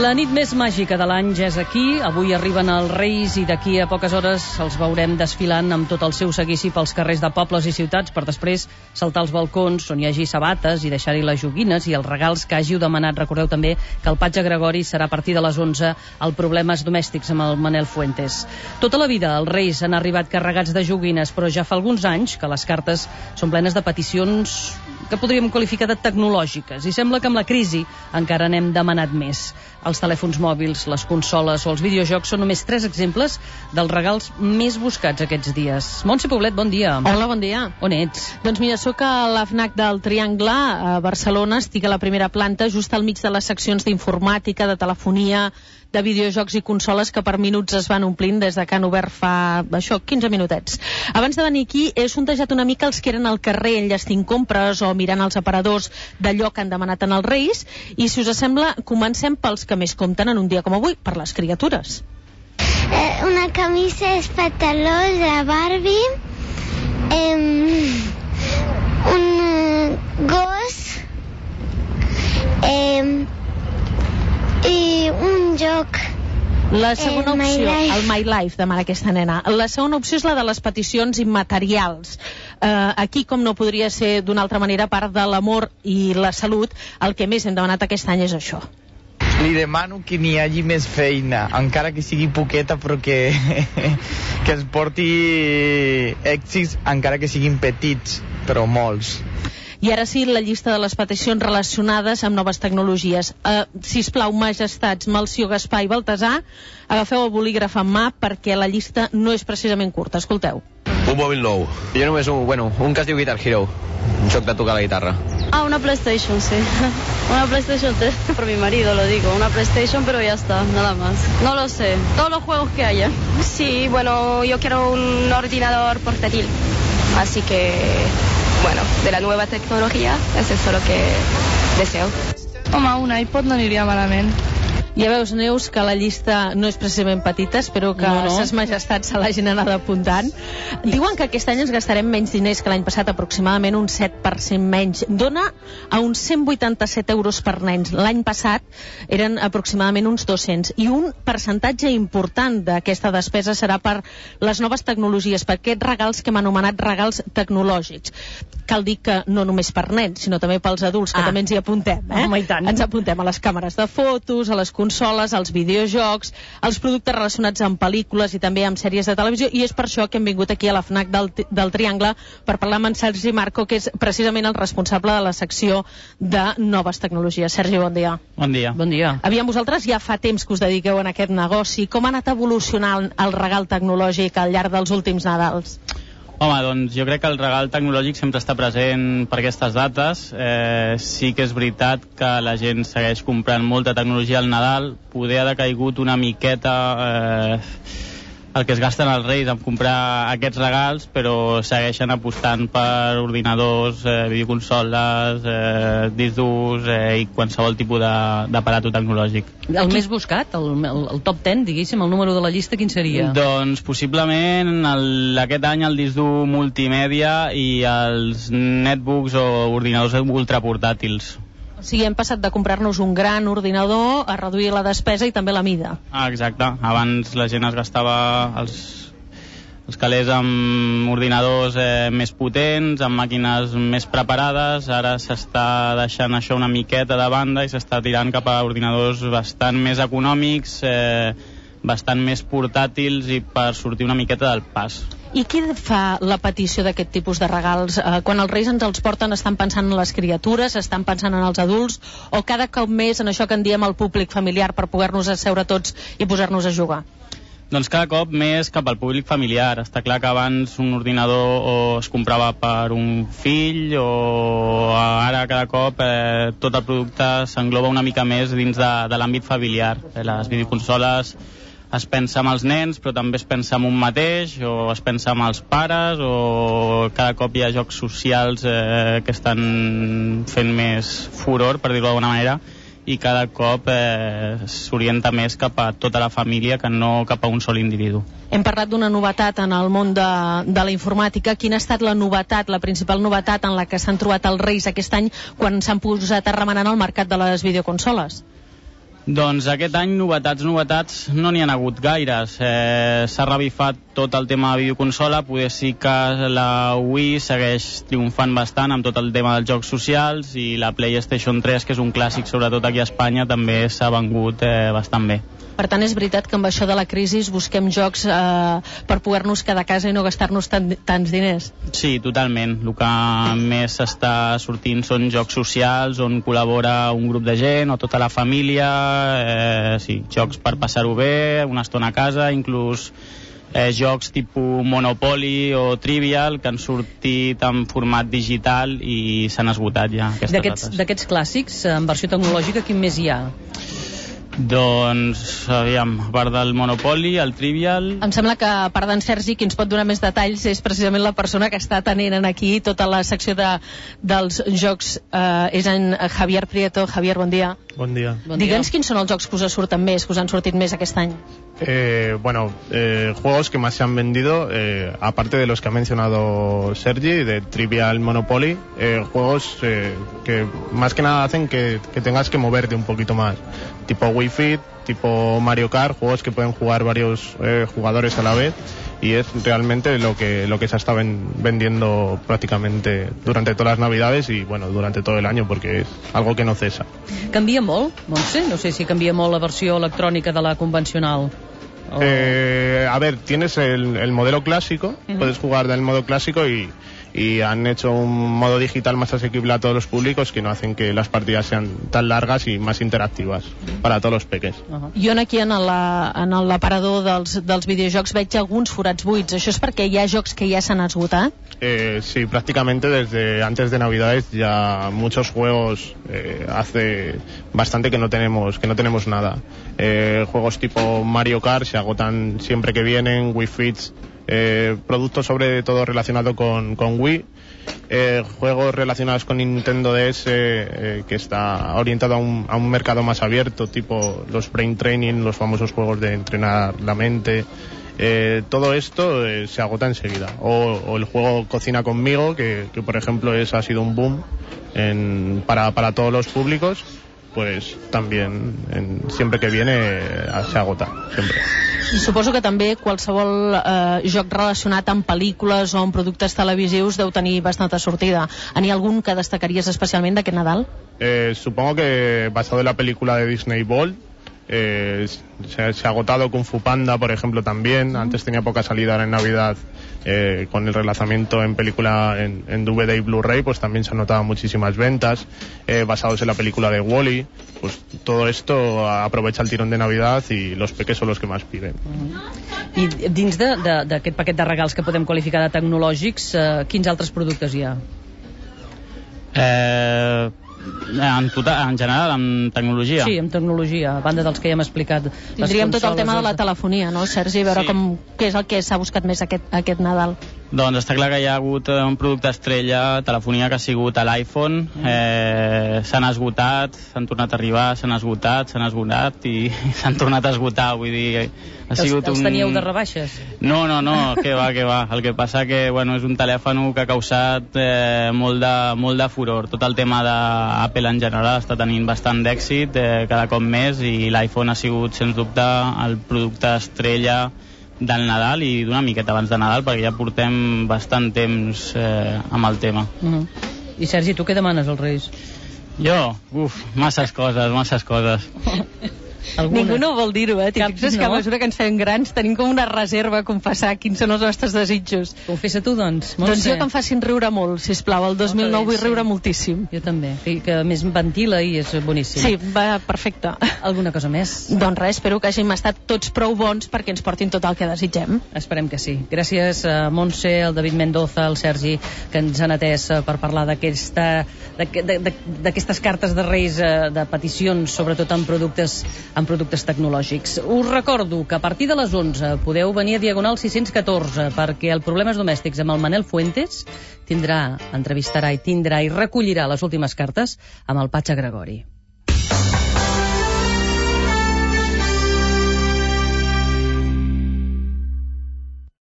La nit més màgica de l'any ja és aquí. Avui arriben els Reis i d'aquí a poques hores els veurem desfilant amb tot el seu seguici pels carrers de pobles i ciutats per després saltar als balcons on hi hagi sabates i deixar-hi les joguines i els regals que hàgiu demanat. Recordeu també que el Patge Gregori serà a partir de les 11 al Problemes Domèstics amb el Manel Fuentes. Tota la vida els Reis han arribat carregats de joguines, però ja fa alguns anys que les cartes són plenes de peticions que podríem qualificar de tecnològiques i sembla que amb la crisi encara n'hem demanat més. Els telèfons mòbils, les consoles o els videojocs són només 3 exemples dels regals més buscats aquests dies. Montse Poblet, bon dia. Hola, bon dia. On ets? Doncs mira, sóc a l'AFNAC del Triangle, a Barcelona. Estic a la primera planta, just al mig de les seccions d'informàtica, de telefonia, de videojocs i consoles que per minuts es van omplint des de que han obert fa, 15 minutets. Abans de venir aquí he sondejat una mica els que eren al carrer enllestint compres o mirant els aparadors d'allò que han demanat en els Reis, i si us sembla comencem pels que més compten en un dia com avui, per les criatures. Una camisa, pantalons de Barbie, un gos i un joc. La segona opció, el My Life, demana aquesta nena. La segona opció és la de les peticions immaterials. Aquí, com no podria ser d'una altra manera, a part de l'amor i la salut, el que més hem demanat aquest any és això. Li demano que n'hi hagi més feina, encara que sigui poqueta, però que es porti èxits, encara que siguin petits, però molts. I ara sí, la llista de les peticions relacionades amb noves tecnologies. Sisplau, majestats, Melcior, Gaspar i Baltasar, agafeu el bolígraf en mà perquè la llista no és precisament curta. Escolteu. Un mòbil nou. Jo només un que es diu Guitar Hero, un joc de tocar la guitarra. Una PlayStation, sí. Una PlayStation 3, por mi marido lo digo. Una PlayStation, pero ya está, nada más. No lo sé, todos los juegos que haya. Sí, bueno, yo quiero un ordenador portátil, así que, bueno, de la nueva tecnología, es eso lo que deseo. Home, un iPod no aniria malament. Ja veus, Neus, que la llista no és precisament petita. Espero que ses majestats se l'hagin anat apuntant. Diuen que aquest any ens gastarem menys diners que l'any passat, aproximadament un 7% menys. Dona a uns 187 euros per nens. L'any passat eren aproximadament uns 200. I un percentatge important d'aquesta despesa serà per les noves tecnologies, per aquests regals que hem anomenat regals tecnològics. Cal dir que no només per nens, sinó també pels adults, que també ens hi apuntem. Home, i tant. Ens apuntem a les càmeres de fotos, a les consoles, als videojocs, als productes relacionats amb pel·lícules i també amb sèries de televisió, i és per això que hem vingut aquí a la FNAC del Triangle per parlar amb en Sergi Marco, que és precisament el responsable de la secció de noves tecnologies. Sergi, bon dia. Bon dia. Bon dia. Aviam, vosaltres ja fa temps que us dediqueu a aquest negoci. Com ha anat evolucionant el regal tecnològic al llarg dels últims Nadals? Home, doncs jo crec que el regal tecnològic sempre està present per aquestes dates. Sí que és veritat que la gent segueix comprant molta tecnologia al Nadal. Poder ha decaigut una miqueta el que es gasten els Reis en comprar aquests regals, però segueixen apostant per ordinadors, videoconsoles, discs durs i qualsevol tipus d'aparato tecnològic. El més buscat, el top 10, diguéssim, el número de la llista, quin seria? Doncs possiblement aquest any el disc dur multimèdia i els netbooks o ordinadors ultraportàtils. O sigui, hem passat de comprar-nos un gran ordinador a reduir la despesa i també la mida. Exacte. Abans la gent es gastava els calés amb ordinadors més potents, amb màquines més preparades. Ara s'està deixant això una miqueta de banda i s'està tirant cap a ordinadors bastant més econòmics, bastant més portàtils i per sortir una miqueta del pas. I qui fa la petició d'aquest tipus de regals? Quan els Reis ens els porten, estan pensant en les criatures, estan pensant en els adults, o cada cop més en això que en diem el públic familiar per poder-nos asseure tots i posar-nos a jugar? Doncs cada cop més cap al públic familiar. Està clar que abans un ordinador o es comprava per un fill o ara cada cop tot el producte s'engloba una mica més dins de l'àmbit familiar. Les videoconsoles es pensa amb els nens, però també es pensa amb un mateix, o es pensa amb els pares, o cada cop hi ha jocs socials que estan fent més furor, per dir-ho d'alguna manera, i cada cop s'orienta més cap a tota la família que no cap a un sol individu. Hem parlat d'una novetat en el món de la informàtica. Quina ha estat la novetat, la principal novetat en la que s'han trobat els Reis aquest any quan s'han posat a remenar el mercat de les videoconsoles? Doncs aquest any novetats no n'hi ha hagut gaires. S'ha revifat tot el tema de videoconsola, poder sí que la Wii segueix triomfant bastant amb tot el tema dels jocs socials, i la PlayStation 3, que és un clàssic sobretot aquí a Espanya, també s'ha vengut bastant bé. Per tant, és veritat que amb això de la crisi busquem jocs per poder-nos quedar a casa i no gastar-nos tants diners. Sí, totalment. El que més està sortint són jocs socials on col·labora un grup de gent o tota la família, sí, jocs per passar-ho bé, una estona a casa, inclús jocs tipus Monopoly o Trivial que han sortit en format digital i s'han esgotat ja aquestes dates. D'aquests clàssics, en versió tecnològica, quin més hi ha? Doncs, aviam, a part del Monopoly, el Trivial... Em sembla que, a part d'en Sergi, qui ens pot donar més detalls és precisament la persona que està atenent aquí tota la secció dels jocs. És en Javier Prieto. Javier, bon dia. Bon dia. Digue'ns quins són els jocs que us surten més, que us han sortit més aquest any. Juegos que más se han vendido, aparte de los que ha mencionado Sergi, de Trivial, Monopoly, juegos que más que nada hacen que tengas que moverte un poquito más, tipo Wii Fit, tipo Mario Kart, juegos que pueden jugar varios jugadores a la vez, y es realmente lo que se está vendiendo prácticamente durante todas las navidades y bueno, durante todo el año, porque es algo que no cesa. Canvia molt, Montse? No sé si canvia molt la versió electrònica de la convencional. A ver, tienes el modelo clásico, puedes jugar del modo clásico y han hecho un modo digital más asequible a todos los públicos, que no hacen que las partidas sean tan largas y más interactivas para todos los peques. Jo aquí en l'aparador dels videojocs veig alguns forats buits. Això és perquè hi ha jocs que ja s'han esgotat? Sí, prácticamente desde antes de Navidades ya muchos juegos hace bastante que no tenemos nada. Juegos tipo Mario Kart se agotan siempre que vienen, Wii Fits, productos sobre todo relacionados con Wii, juegos relacionados con Nintendo DS, que está orientado a un mercado más abierto, tipo los Brain Training, los famosos juegos de entrenar la mente. Todo esto se agota enseguida. O el juego Cocina conmigo, que por ejemplo ha sido un boom para todos los públicos, pues también siempre que viene se agota, siempre. I suposo que també qualsevol joc relacionat amb pel·lícules o amb productes televisius deu tenir bastanta sortida. N'hi ha algun que destacaries especialment d'aquest Nadal? Supongo que basado en la película de Disney Bolt, se ha agotado. Kung Fu Panda, por ejemplo, también. Antes tenía poca salida, ahora en Navidad, con el relanzamiento en película en DVD y Blu-ray, pues también se han notado muchísimas ventas. Basados en la película de Wall-E, pues todo esto aprovecha el tirón de Navidad y los peques son los que más piden. I dins d'aquest paquet de regals que podem qualificar de tecnològics, quins altres productes hi ha? En general, amb tecnologia? Sí, amb tecnologia, a banda dels que ja hem explicat. Tindríem tot el tema de la telefonia, no, Sergi? A veure què és el que s'ha buscat més aquest Nadal. Doncs està clar que hi ha hagut un producte estrella, telefonia, que ha sigut l'iPhone. S'han esgotat, s'han tornat a arribar, s'han esgotat i s'han tornat a esgotar. Vull dir, ha sigut els teníeu de rebaixes? No, que va. El que passa que és un telèfon que ha causat molt de furor. Tot el tema d'Apple en general està tenint bastant d'èxit cada cop més, i l'iPhone ha sigut, sens dubte, el producte estrella del Nadal i d'una miqueta abans de Nadal, perquè ja portem bastant temps amb el tema. I Sergi, tu què demanes als Reis? Jo? Masses coses. Ningú no vol dir-ho, T'hi fixes que a mesura que ens fem grans tenim com una reserva a confessar quins són els nostres desitjos. Confessa tu, doncs. Doncs jo que em facin riure molt, sisplau. El 2009 vull riure moltíssim. Jo també. I que més ventila i és boníssim. Sí, va perfecte. Alguna cosa més? Doncs res, espero que hàgim estat tots prou bons perquè ens portin tot el que desitgem. Esperem que sí. Gràcies a Montse, al David Mendoza, al Sergi, que ens han atès per parlar d'aquestes cartes de Reis, de peticions, sobretot en productes tecnològics. Us recordo que a partir de les 11 podeu venir a Diagonal 614, perquè el Problemes Domèstics amb el Manel Fuentes entrevistarà i recollirà les últimes cartes amb el Patxa Gregori.